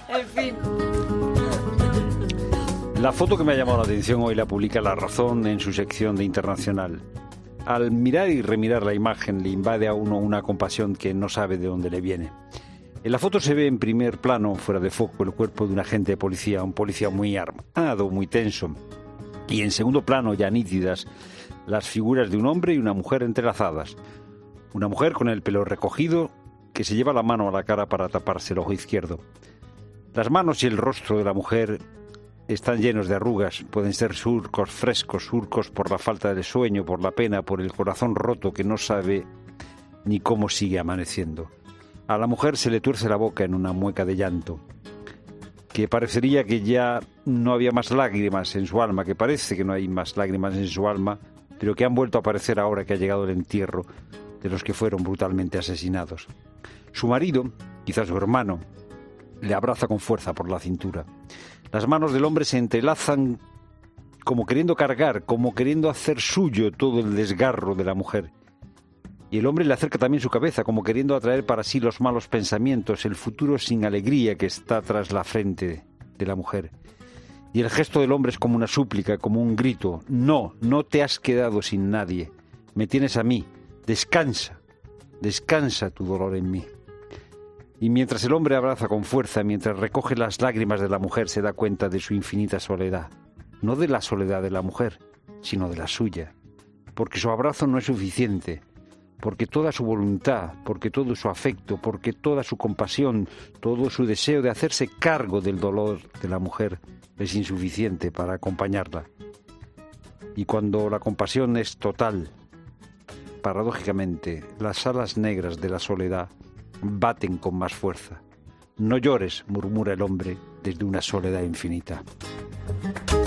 En fin. La foto que me ha llamado la atención hoy la publica La Razón en su sección de Internacional. Al mirar y remirar la imagen le invade a uno una compasión que no sabe de dónde le viene. En la foto se ve en primer plano, fuera de foco, el cuerpo de un agente de policía, un policía muy armado, muy tenso. Y en segundo plano, ya nítidas, las figuras de un hombre y una mujer entrelazadas. Una mujer con el pelo recogido que se lleva la mano a la cara para taparse el ojo izquierdo. Las manos y el rostro de la mujer están llenos de arrugas, pueden ser surcos frescos, surcos por la falta de sueño, por la pena, por el corazón roto que no sabe ni cómo sigue amaneciendo. A la mujer se le tuerce la boca en una mueca de llanto, que parecería que ya no había más lágrimas en su alma, que parece que no hay más lágrimas en su alma, pero que han vuelto a aparecer ahora que ha llegado el entierro de los que fueron brutalmente asesinados. Su marido, quizás su hermano, le abraza con fuerza por la cintura. Las manos del hombre se entrelazan como queriendo cargar, como queriendo hacer suyo todo el desgarro de la mujer. Y el hombre le acerca también su cabeza, como queriendo atraer para sí los malos pensamientos, el futuro sin alegría que está tras la frente de la mujer. Y el gesto del hombre es como una súplica, como un grito. No, no te has quedado sin nadie. Me tienes a mí. Descansa, descansa tu dolor en mí. Y mientras el hombre abraza con fuerza, mientras recoge las lágrimas de la mujer, se da cuenta de su infinita soledad. No de la soledad de la mujer, sino de la suya. Porque su abrazo no es suficiente, porque toda su voluntad, porque todo su afecto, porque toda su compasión, todo su deseo de hacerse cargo del dolor de la mujer es insuficiente para acompañarla. Y cuando la compasión es total, paradójicamente, las alas negras de la soledad baten con más fuerza. No llores, murmura el hombre desde una soledad infinita.